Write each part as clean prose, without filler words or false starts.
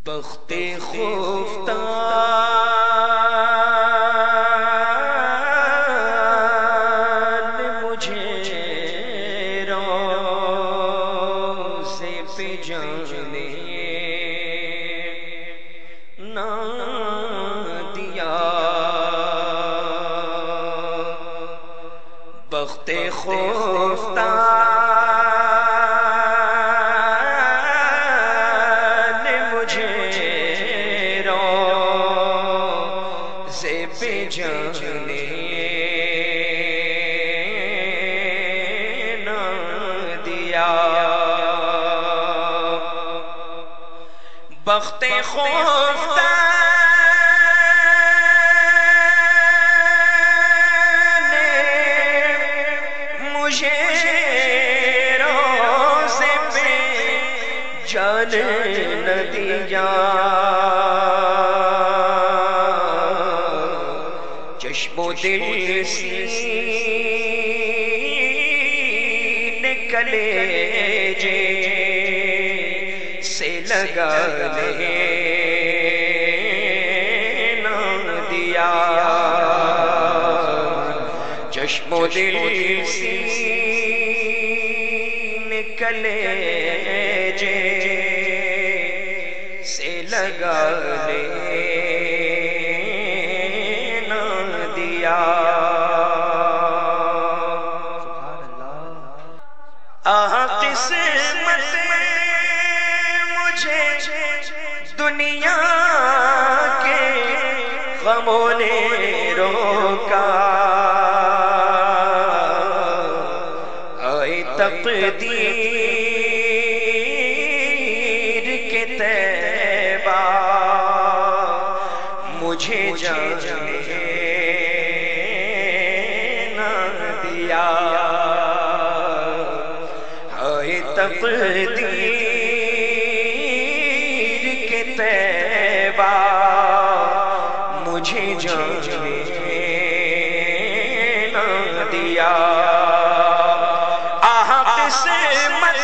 بخت خفتہ نے مجھے روزے پہ جانے نہ دیا، بخت خفتہ جانے نہ دیا، بخت خفتہ نے مجھے روزے پہ جانے نہ دیا، چشم و دل سینے کلیجے سے لگانے نہ دیا، چشم و دل سینے کلیجے سے لگانے قسمت مجھے دنیا کے غموں نے روکا، آئے تقدیر کے تیبہ مجھے جانے نہ دیا، تقدیر کے تیبہ مجھے جانے نہ دیا، قسمت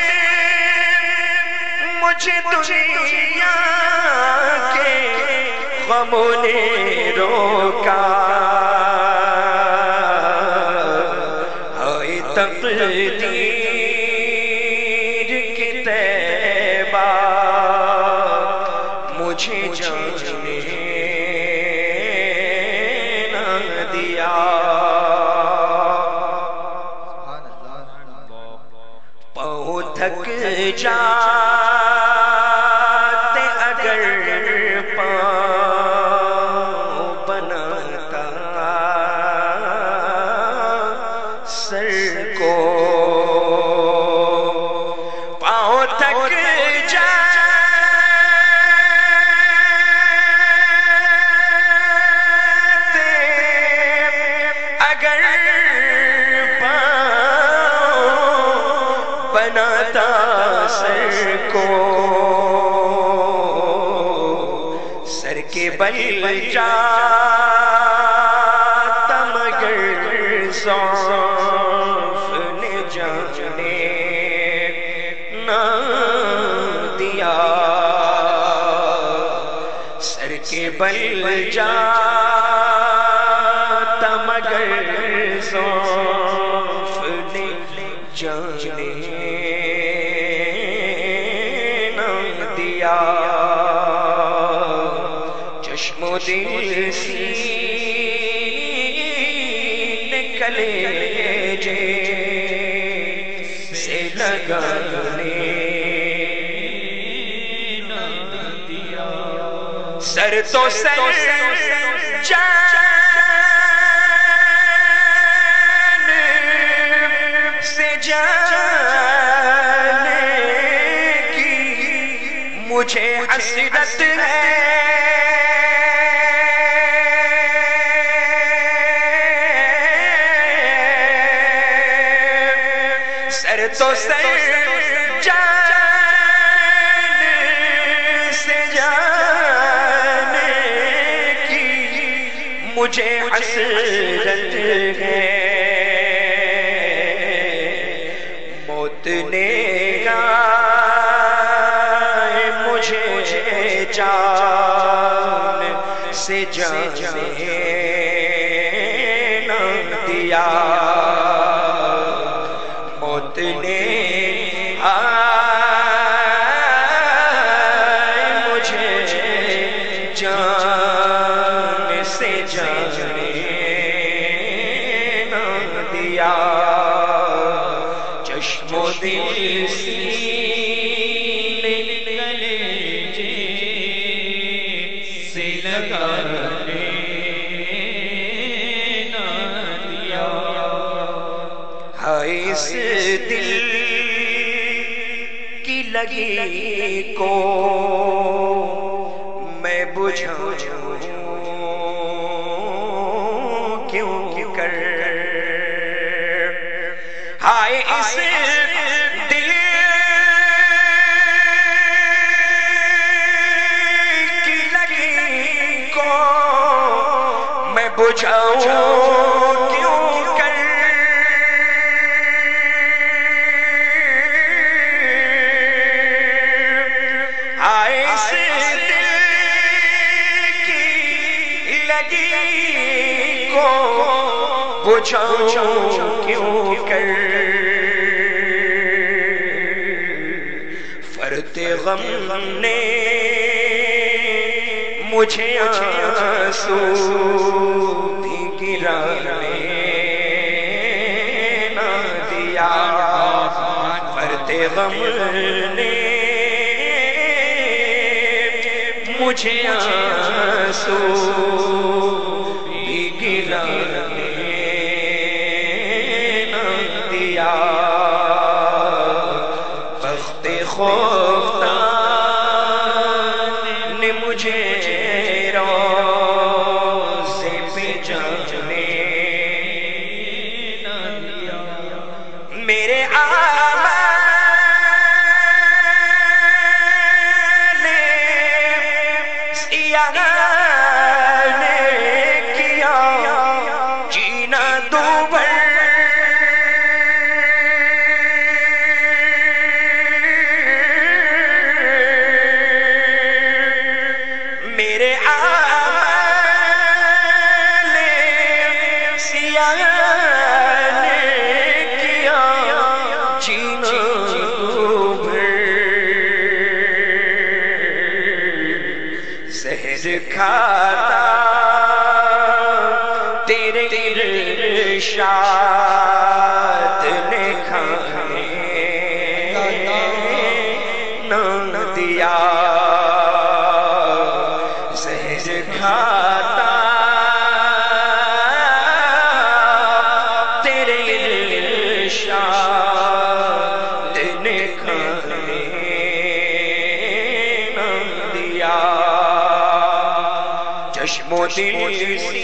مجھے دنیا کے غموں نے روکا، تقدیر مجھے جانے نہ دیا، پاؤں تھک جاتے اگر پاؤں بناتا سر کو، پاؤں تھک بناتا سر کو، سر کے بل جاتا مگر ضعف نے جانے نہ دیا، سر کے بل جاتا مگر ضعف نے جانے نہ دیا، چشم و دل سینے کلیجے سے لگانے نہ دیا، سر تو سر جان سے جانے کی مجھے حسرت ہے، سر تو سر جان سے جانے کی مجھے حسرت ہے، موت نے گائے مجھے جان سے جانے نہ دیا موت نے مجھے جان سے جانے نہ دیا چشم و دل سینے سے لگانے نہ دیا ہائے اس دل کی لگی کو میں بجھاؤں کیوں کر ہائے اس دل کی لگی کو میں بجھاؤں کیوں کر ہائے اس دل کی لگی کو بجھاؤں کیوں کر فرد غم نے مجھے آنسو بھی گرانے نہ دیا فرد غم نے مجھے آنسو بھی گرانے نہ دیا بخت خوفتان نے مجھے روزے پہ جانے نہ دیا میرے اعمال سیاہ نے کیا جینا دوبر میرے اعمال سیاہ نے کیا جینا دوبر زہر کھاتا تیرے ارشاد نے کھانے نہ دیا زہر کھاتا تیرے ارشاد نے کھانے نہ دیا چشم و دل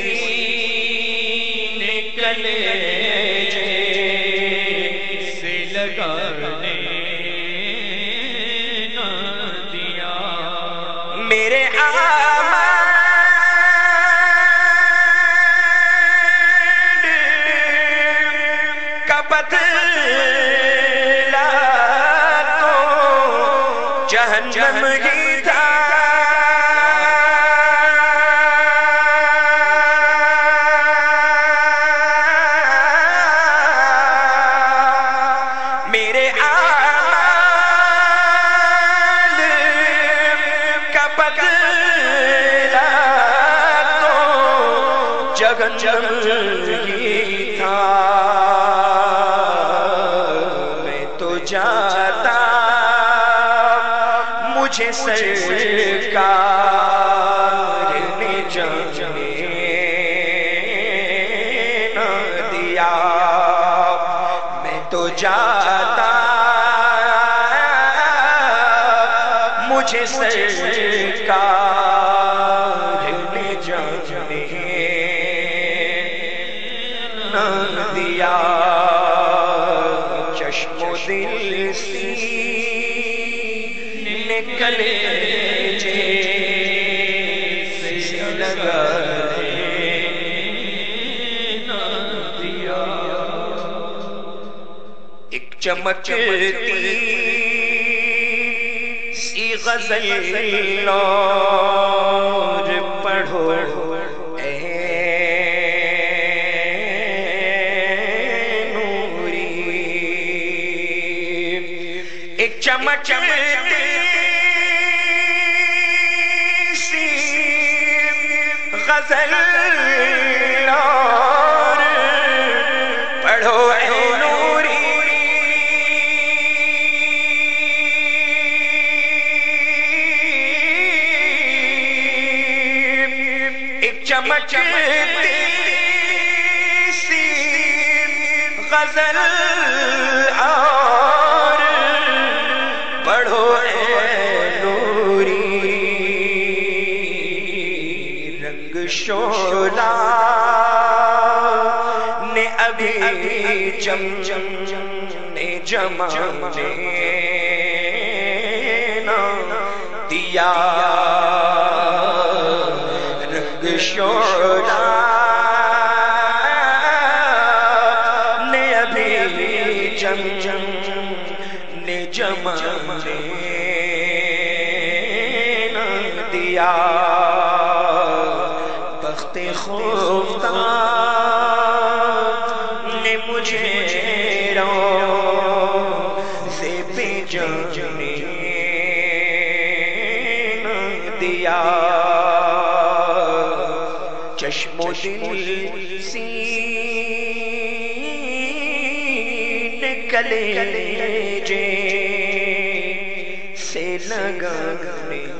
سینے کلیجے سے لگانے نہ دیا میرے اعمال کا بدلہ تو جہنم ہی تھا میرے اعمال کا بدلہ تو جہنم ہی تھا میں تو جاتا مجھے سرکار نے جانے نہ دیا میں تو جاتا مجھے سرکار نے جانے نہ دیا چشم و دل سینے کلیجے سے لگانے نہ دیا ایک چمکتی سی غزل اور پڑھو اے نوری، ایک چمکتی سی غزل اور پڑھو اے نوری، چمکتی سی غزل اور پڑھو اے نوری، رنگ شولا نے ابھی جمانے نہ دیا، شولا نے ابھی جمانے نہ دیا، بخت خفتہ نے مجھے روضے پہ جانے نہ دیا، چشم و دل سینے کلیجے سے لگانے